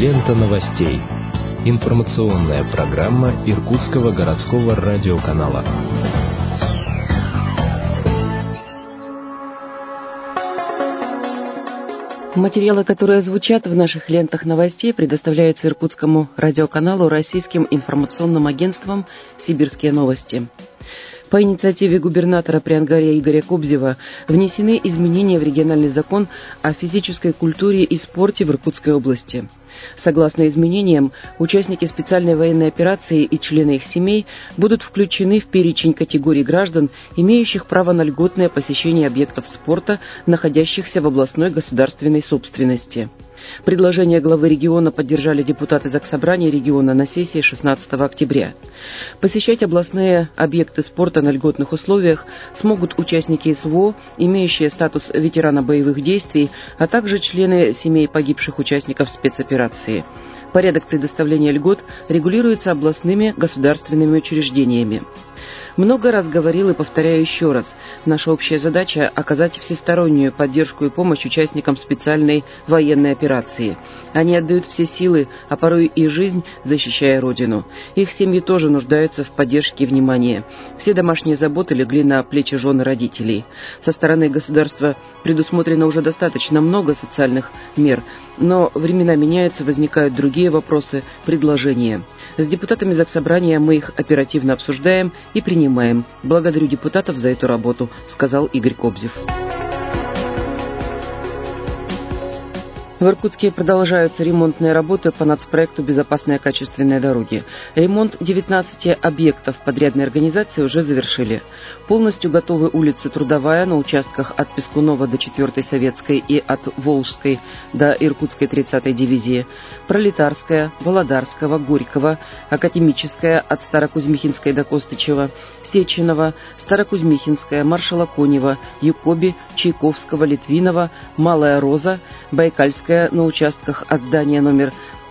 Лента новостей. Информационная программа Иркутского городского радиоканала. Материалы, которые звучат в наших лентах новостей, предоставляются Иркутскому радиоканалу Российским информационным агентством «Сибирские новости». По инициативе губернатора Приангарья Игоря Кобзева внесены изменения в региональный закон о физической культуре и спорте в Иркутской области. Согласно изменениям, участники специальной военной операции и члены их семей будут включены в перечень категорий граждан, имеющих право на льготное посещение объектов спорта, находящихся в областной государственной собственности. Предложение главы региона поддержали депутаты Заксобрания региона на сессии 16 октября. Посещать областные объекты спорта на льготных условиях смогут участники СВО, имеющие статус ветерана боевых действий, а также члены семей погибших участников спецоперации. Порядок предоставления льгот регулируется областными государственными учреждениями. Много раз говорил и повторяю еще раз. Наша общая задача – оказать всестороннюю поддержку и помощь участникам специальной военной операции. Они отдают все силы, а порой и жизнь, защищая Родину. Их семьи тоже нуждаются в поддержке и внимании. Все домашние заботы легли на плечи жен и родителей. Со стороны государства предусмотрено уже достаточно много социальных мер, но времена меняются, возникают другие вопросы, предложения. С депутатами Заксобрания мы их оперативно обсуждаем и принимаем. Благодарю депутатов за эту работу, сказал Игорь Кобзев. В Иркутске продолжаются ремонтные работы по нацпроекту «Безопасные качественные дороги». Ремонт 19 объектов подрядной организации уже завершили. Полностью готовы улицы Трудовая на участках от Пескунова до 4-й Советской и от Волжской до Иркутской 30-й дивизии, Пролетарская, Володарского, Горького, Академическая от Старокузьмихинской до Костычева, Сеченова, Старокузьмихинская, Маршала Конева, Юкоби, Чайковского, Литвинова, Малая Роза, Байкальская на участках от здания номер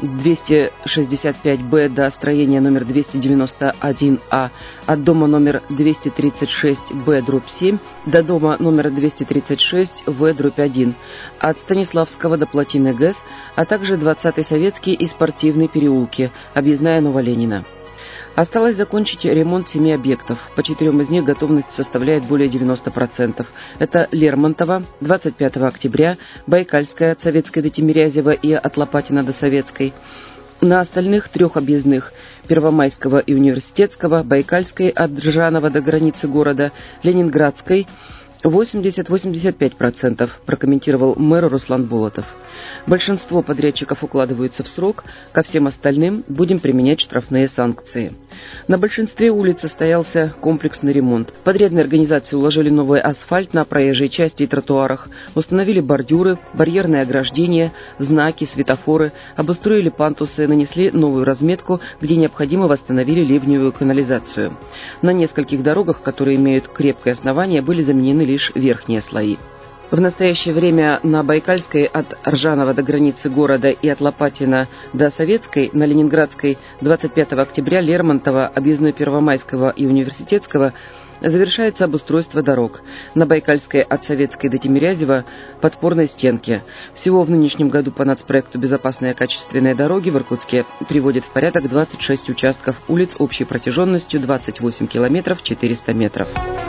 265Б до строения номер 291А, от дома номер 236Б/7 до дома номер 236В/1, от Станиславского до плотины ГЭС, а также 20-й Советский и Спортивный переулки, объездная Новоленина. Осталось закончить ремонт 7 объектов. По 4 из них готовность составляет более 90%. Это Лермонтова, 25 октября, Байкальская от Советской до Тимирязева и от Лопатина до Советской. На остальных 3 объездных – Первомайского и Университетского, Байкальской от Држанова до границы города, Ленинградской – 80-85%, прокомментировал мэр Руслан Болотов. Большинство подрядчиков укладываются в срок, ко всем остальным будем применять штрафные санкции. На большинстве улиц состоялся комплексный ремонт. Подрядные организации уложили новый асфальт на проезжей части и тротуарах, установили бордюры, барьерные ограждения, знаки, светофоры, обустроили пандусы, нанесли новую разметку, где необходимо восстановили ливневую канализацию. На нескольких дорогах, которые имеют крепкое основание, были заменены лишь верхние слои. В настоящее время на Байкальской от Ржанова до границы города и от Лопатина до Советской, на Ленинградской 25 октября, Лермонтова, объездной Первомайского и Университетского завершается обустройство дорог. На Байкальской от Советской до Тимирязева подпорной стенки. Всего в нынешнем году по нацпроекту «Безопасные качественные дороги» в Иркутске приводит в порядок 26 участков улиц общей протяженностью 28 километров 400 метров.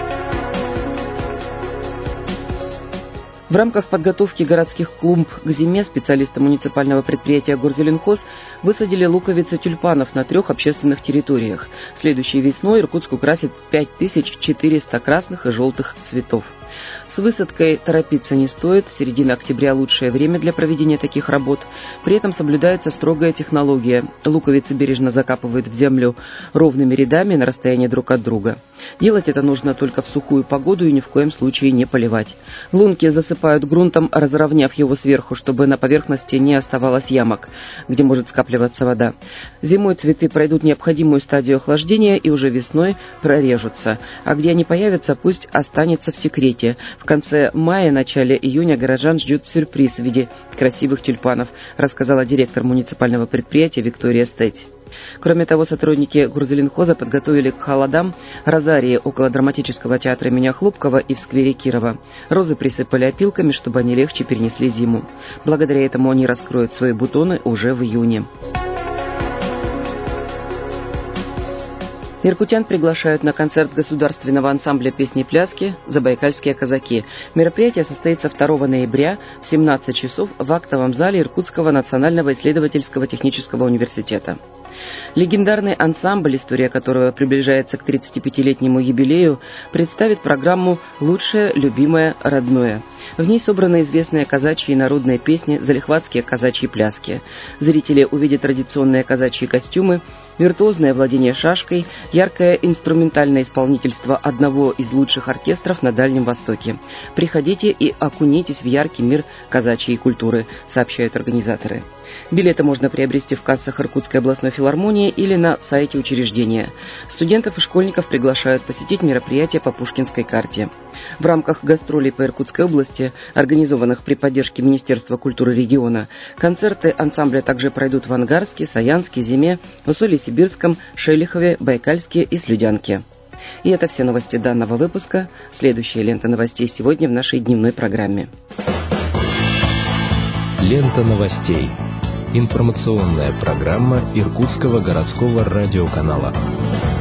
В рамках подготовки городских клумб к зиме специалисты муниципального предприятия «Горзеленхоз» высадили луковицы тюльпанов на 3 общественных территориях. Следующей весной Иркутск украсит 5400 красных и желтых цветов. С высадкой торопиться не стоит, середина октября – лучшее время для проведения таких работ. При этом соблюдается строгая технология. Луковицы бережно закапывают в землю ровными рядами на расстоянии друг от друга. Делать это нужно только в сухую погоду и ни в коем случае не поливать. Лунки засыпают грунтом, разровняв его сверху, чтобы на поверхности не оставалось ямок, где может скапливаться вода. Зимой цветы пройдут необходимую стадию охлаждения и уже весной прорежутся. А где они появятся, пусть останется в секрете. В конце мая, начале июня горожан ждет сюрприз в виде красивых тюльпанов, рассказала директор муниципального предприятия Виктория Стеть. Кроме того, сотрудники Гурзелинхоза подготовили к холодам розарии около драматического театра имени Хлопкова и в сквере Кирова. Розы присыпали опилками, чтобы они легче перенесли зиму. Благодаря этому они раскроют свои бутоны уже в июне. Иркутян приглашают на концерт государственного ансамбля песни-пляски «Забайкальские казаки». Мероприятие состоится 2 ноября в 17 часов в актовом зале Иркутского национального исследовательского технического университета. Легендарный ансамбль, история которого приближается к 35-летнему юбилею, представит программу «Лучшее, любимое, родное». В ней собраны известные казачьи и народные песни, залихватские казачьи пляски. Зрители увидят традиционные казачьи костюмы, виртуозное владение шашкой, яркое инструментальное исполнительство одного из лучших оркестров на Дальнем Востоке. Приходите и окунитесь в яркий мир казачьей культуры, сообщают организаторы. Билеты можно приобрести в кассах Иркутской областной филармонии или на сайте учреждения. Студентов и школьников приглашают посетить мероприятие по Пушкинской карте. В рамках гастролей по Иркутской области, организованных при поддержке Министерства культуры региона, концерты ансамбля также пройдут в Ангарске, Саянске, Зиме, Усолье-Сибирском, Шелихове, Байкальске и Слюдянке. И это все новости данного выпуска. Следующая лента новостей сегодня в нашей дневной программе. Лента новостей. Информационная программа Иркутского городского радиоканала.